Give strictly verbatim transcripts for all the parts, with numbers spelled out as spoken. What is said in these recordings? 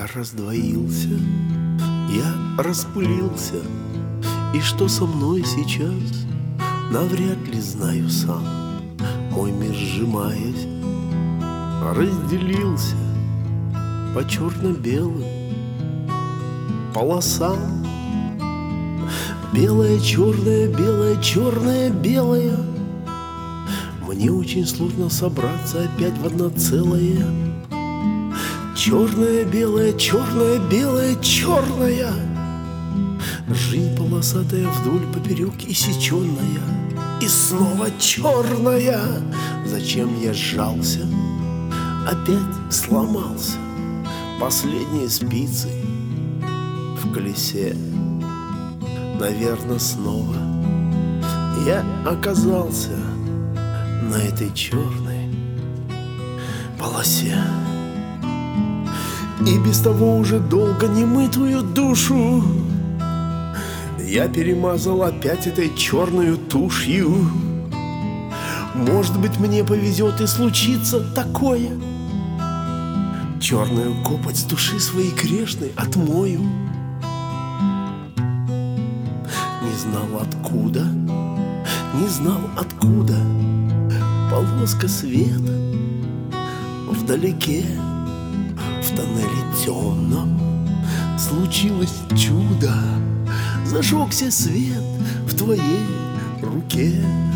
Я раздвоился, я распылился, и что со мной сейчас, навряд ли знаю сам. Мой мир, сжимаясь, разделился по черно-белым полосам. Белое, черное, белое, черное, белое. Мне очень сложно собраться опять в одно целое. Черное, белое, черное, белое, черное. Жизнь полосатая вдоль, поперек и сеченная. И снова черная. Зачем я сжался? Опять сломался. Последние спицы в колесе. Наверно, снова я оказался на этой черной полосе. И без того уже долго немытую душу я перемазал опять этой черную тушью. Может быть, мне повезет и случится такое. Черную копоть с души своей грешной отмою. Не знал откуда, не знал откуда полоска света вдалеке. В тоннеле темном случилось чудо. Зажегся свет в твоей руке.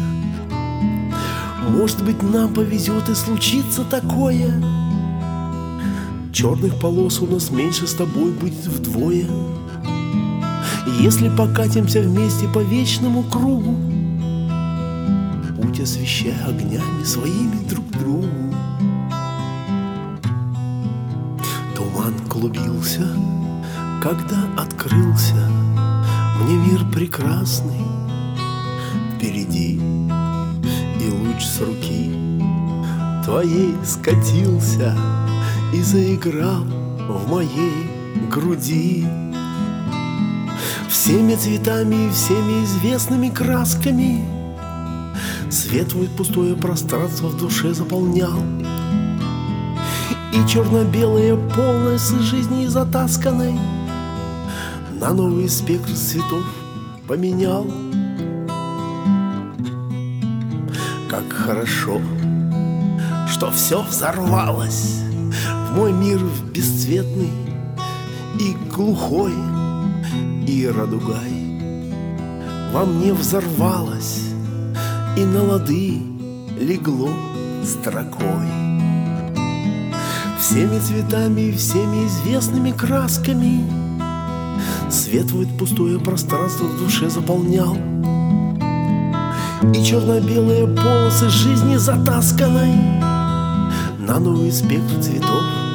Может быть, нам повезет и случится такое. Черных полос у нас меньше с тобой будет вдвое. Если покатимся вместе по вечному кругу, путь освещая огнями своими друг другу. Туман клубился, когда открылся мне мир прекрасный впереди, и луч с руки твоей скатился и заиграл в моей груди. Всеми цветами и всеми известными красками свет твой пустое пространство в душе заполнял. И черно-белое полное с жизни затасканной на новый спектр цветов поменял. Как хорошо, что все взорвалось в мой мир бесцветный и глухой. И радугай во мне взорвалась и на лады легло строкой. Всеми цветами и всеми известными красками свет твой пустое пространство в душе заполнял. И черно-белые полосы жизни затасканной на новый спектр цветов